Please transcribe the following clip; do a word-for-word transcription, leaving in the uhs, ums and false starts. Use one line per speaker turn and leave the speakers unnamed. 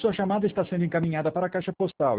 sua chamada está sendo encaminhada para a caixa postal